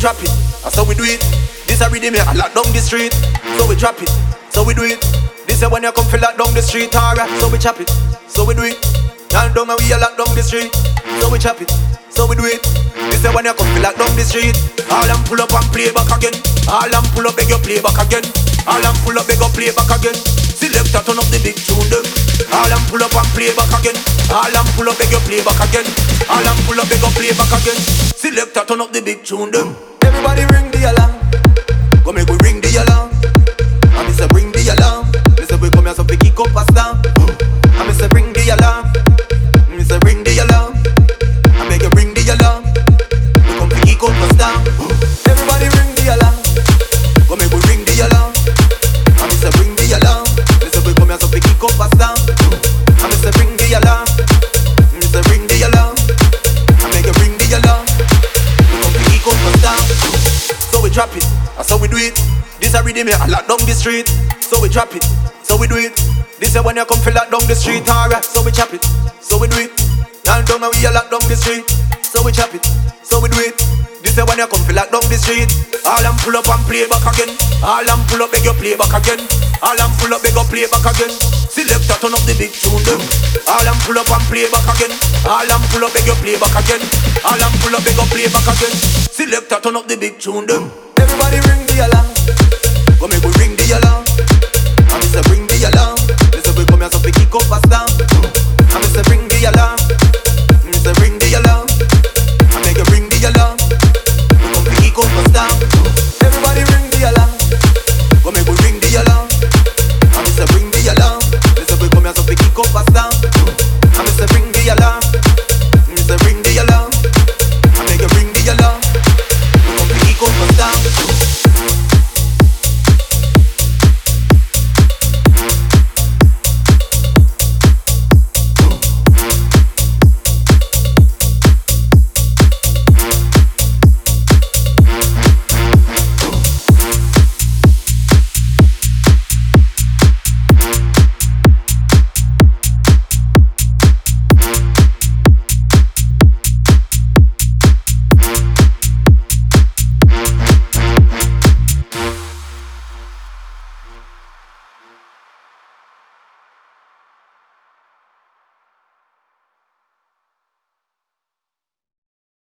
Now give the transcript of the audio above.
drop it, that's how we do it. This a rhythm here, I lock down the street. So we drop it, so we do it. This is when you come feel lock down the street, alright. So we chop it, so we do it. Down down and we a lock down the street. So we chop it, so we do it. This is when you come feel lock down the street. All them pull up and play back again. All them pull up, beg you play back again. All them pull up, beg you play back again. Selector turn up the big tune them. All them pull up and play back again. All them pull up, beg you play back again. All them pull up, beg you play back again. Selector turn up the big tune them. Everybody ring the alarm. Go make we ring the alarm. I me say bring the alarm. Me say we come here so we kick up a star. I me say bring the alarm. Me say bring the alarm. I beg you bring the alarm. We come to kick up a star. Everybody ring the alarm. Go make we ring the alarm. I me say bring the alarm. Me say we come here so we kick up a star. I me say bring the alarm. Me say bring the alarm. I beg you bring the alarm. We come to kick up a star. So we drop it, that's how we do it. This a rhythm here, I lock down the street. So we drop it, so we do it. This is when you come feel lock down the street, alright. So we chop it, so we do it. Down down and we a lock down the street. So we chop it, so we do it. This is when you come feel lock down the street. All them pull up and play back again. All them pull up, beg you play back again. All them pull up, beg you play back again. Selector turn up the big tune them. All them pull up and play back again. All them pull up, beg you play back again. All them pull up, beg you play back again. Selector turn up the big tune them. Everybody ring the alarm. Go make we ring the alarm. I me say bring the alarm. Me say we come here so we kick up a